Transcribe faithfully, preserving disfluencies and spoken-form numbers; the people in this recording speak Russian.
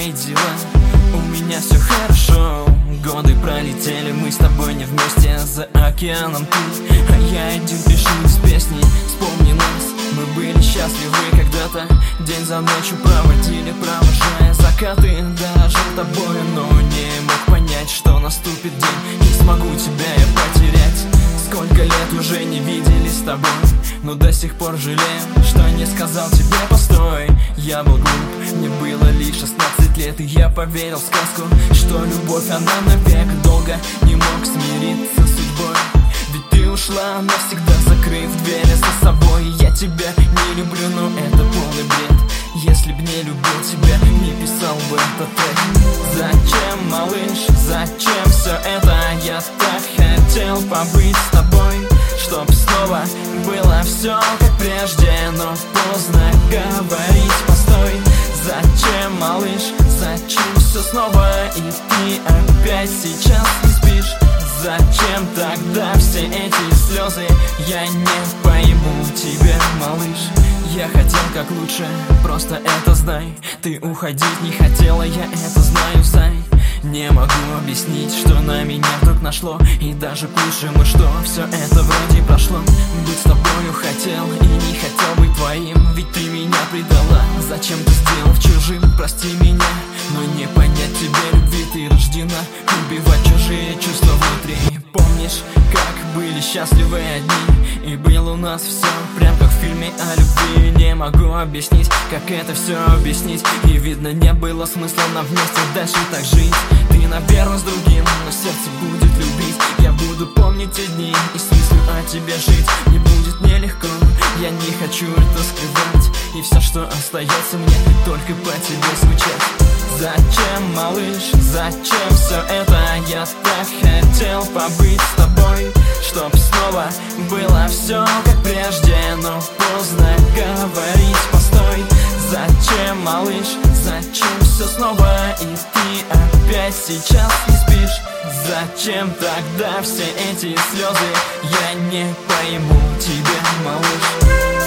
твои дела? У меня все хорошо. Годы пролетели, мы с тобой не вместе. За океаном ты, а я один пишу из песни. Вспомни нас, мы были счастливы когда-то. День за ночью проводили, провожая закаты. Дорожил тобой, но не мог понять, что наступит день и смогу тебя я потерять. Сколько лет уже не виделись с тобой, но до сих пор жалею, что не сказал тебе постой. Я был глуп, мне было лишь шестнадцать лет, и я поверил в сказку, что любовь она навек. Долго не мог смириться с судьбой, ведь ты ушла навсегда, закрыв двери за собой. Я тебя не люблю, но это полный бред. Если б не любил тебя, не писал бы этот трек. Зачем, малыш, зачем все это? Я так хотел побыть с тобой, чтоб снова было все как прежде. Но поздно говорить, постой. Зачем, малыш, зачем все снова? И ты опять сейчас не спишь. Зачем тогда все эти слезы? Я не пойму тебя, малыш. Я хотел как лучше, просто это знай. Ты уходить не хотела, я это знаю, зай. Не могу объяснить, что на меня вдруг нашло. И даже к лучшему, что все это вроде прошло. Быть с тобою хотел и не хотел быть твоим, ведь ты меня предала. Зачем ты сделал чужим, прости меня, но не понять тебе любви. Ты рождена убивать чужие чувства внутри. Помнишь, как были счастливы одни, и было у нас все прям как в фильме о любви. Не могу объяснить, как это все объяснить, и видно не было смысла нам вместе дальше так жить. Ты, наверное, с другим, но сердце будет любить. Я буду помнить те дни и с мыслью о тебе жить. Не будет нелегко, я не хочу это скрывать, и все, что остается мне, только по тебе скучать. Зачем, малыш, зачем все это? Я так хотел побыть с тобой, чтоб снова было все как прежде. Но поздно говорить, постой. Зачем, малыш, зачем все снова? И ты опять сейчас не спишь. Зачем тогда все эти слезы? Я не пойму тебя, малыш.